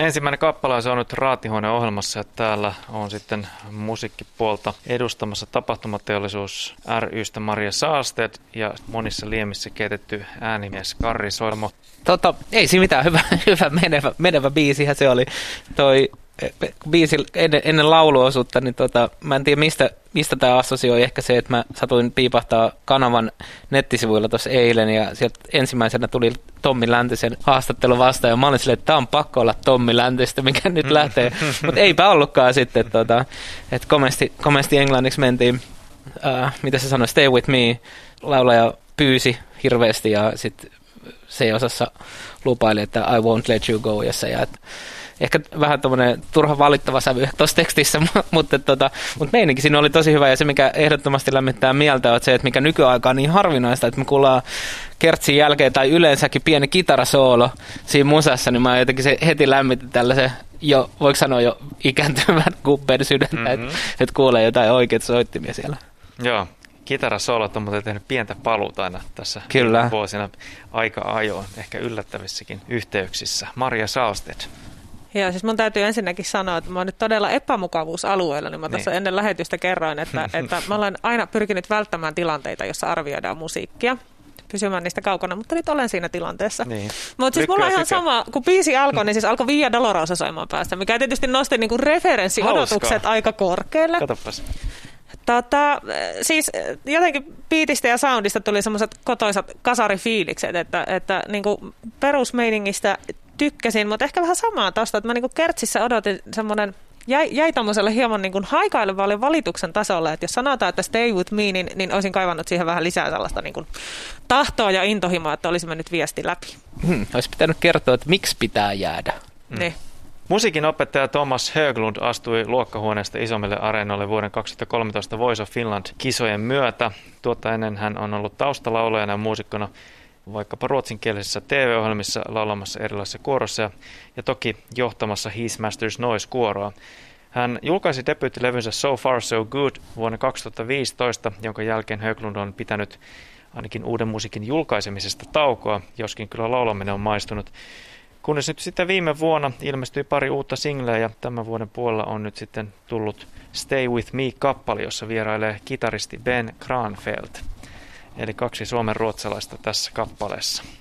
Ensimmäinen kappale on nyt Raatihuone-ohjelmassa ja täällä on sitten musiikkipuolta edustamassa Tapahtumateollisuus ry:stä Maria Saalsted ja monissa liemissä keitetty äänimies Karri Soilmo. Ei siinä mitään, hyvä menevä biisihän se oli. Toi biisi ennen lauluosuutta, niin mä en tiedä mistä tämä assosioi. Ehkä se, että mä satuin piipahtaa kanavan nettisivuilla tuossa eilen ja sieltä ensimmäisenä tuli Tommi Läntisen haastattelu vastaan ja mä olin silleen, että tämä on pakko olla Tommi Läntistä, mikä nyt lähtee. Mutta eipä ollutkaan sitten, että komesti englanniksi mentiin, mitä se sanoi, Stay With Me, laulaja pyysi hirveästi ja sitten C-osassa lupaili, että I won't let you go, jossa ja ehkä vähän tommoinen turha valittava sävy tuossa tekstissä, mutta meininki siinä oli tosi hyvä ja se, mikä ehdottomasti lämmittää mieltä, on se, että mikä nykyaikaan on niin harvinaista, että me kuullaan kertsin jälkeen tai yleensäkin pieni kitarasoolo siinä musassa, niin mä jotenkin se heti lämmitin tällaisen voiko sanoa jo ikääntyvän kuppeen sydäntä, että kuulee jotain oikeat soittimia siellä. Joo. Kitarasolot on muuten tehnyt pientä paluuta aina tässä vuosina aika ajoin, ehkä yllättävissäkin yhteyksissä. Maria Saalsted. Joo, siis mun täytyy ensinnäkin sanoa, että mä oon nyt todella epämukavuusalueella, niin mä tuossa ennen lähetystä kerroin, että mä olen aina pyrkinyt välttämään tilanteita, jossa arvioidaan musiikkia, pysymään niistä kaukana, mutta nyt olen siinä tilanteessa. Niin. Mutta siis mulla on ihan sama, kun biisi alkoi, niin siis alkoi Via Dolorosa soimaan päästä, mikä tietysti nosti niinku referenssiodotukset aika korkealle. Katsopas. Siis jotenkin biitistä ja soundista tuli semmoiset kotoisat kasarifiilikset, että niinku perusmeiningistä tykkäsin, mutta ehkä vähän samaa tosta, että mä niinku kertsissä odotin semmoinen, jäi tommoselle hieman niinku haikailevalle valituksen tasolle, että jos sanotaan, että stay with me, niin olisin kaivannut siihen vähän lisää sellaista niinku tahtoa ja intohimoa, että olisimme nyt viesti läpi. Olisi pitänyt kertoa, että miksi pitää jäädä. Niin. Musiikin opettaja Thomas Höglund astui luokkahuoneesta isommille areenoille vuoden 2013 Voice of Finland-kisojen myötä. Tuota ennen hän on ollut taustalaulajana ja muusikkona vaikkapa ruotsinkielisissä TV-ohjelmissa laulamassa erilaisissa kuorossa ja toki johtamassa His Master's Noise-kuoroa. Hän julkaisi debyyttilevynsä So Far So Good vuonna 2015, jonka jälkeen Höglund on pitänyt ainakin uuden musiikin julkaisemisesta taukoa, joskin kyllä laulaminen on maistunut. Kunnes nyt sitten viime vuonna ilmestyi pari uutta singleä ja tämän vuoden puolella on nyt sitten tullut Stay With Me-kappale, jossa vierailee kitaristi Ben Kranfeldt. Eli 2 suomen ruotsalaista tässä kappaleessa.